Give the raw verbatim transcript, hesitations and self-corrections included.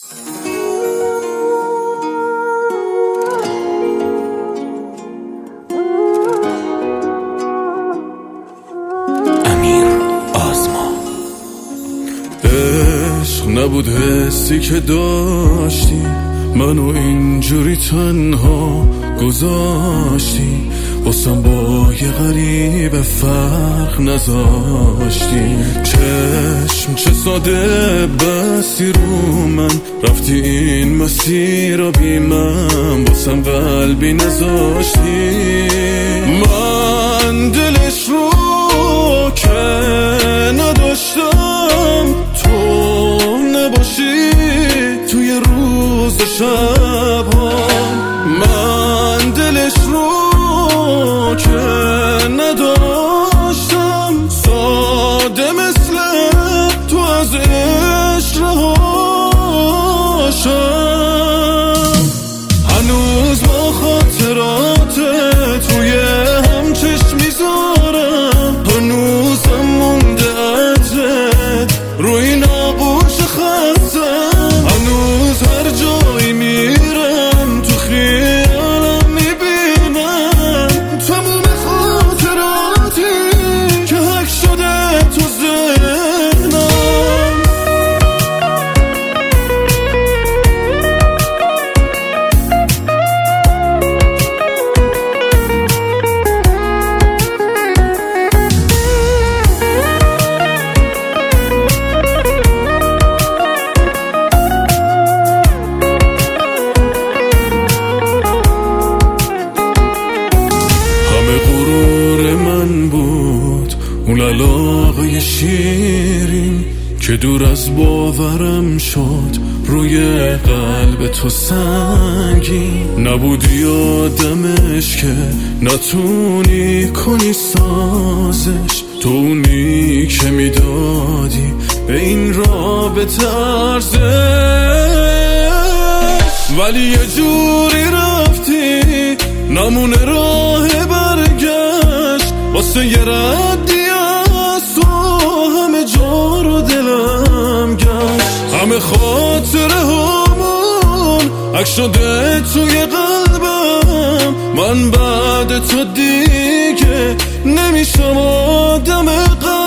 عشق نبود حسی که داشتی، منو اینجوری تنها گذاشتی، واسم با یه غریبه فرق نذاشتی. چشم چه ساده بستی رو من، رفتی این مسیر رو بی من، واسم قلبی نذاشتی. من دلش رو که نداشتم تو نباشی توی روز و شب‌ها، من دلش رو که نداشتم ساده مثل تو از عشق رهاشم. هنوز با خاطرات توی هم چشم میذارم، هنوزم مونده عطرت روی این آغوش خستم، هنوز هر جایی میرم تو خیالم میبینم تموم خاطراتی که حک شده تو ذهنم. اون علاقه شیرین که دور از باورم شد، روی قلب تو سنگین نبودی آدمش که نتونی کنی سازش، تو اونی که میدادی به این رابطه ارزش، ولی یه جوری رفتی نمونه راه برگشت، واسه یه ردی از تو همه جا رو دلم گشت، همه خاطره همون عکس شده توی قلبم. من بعد تو دیگه نمیشم آدم قلب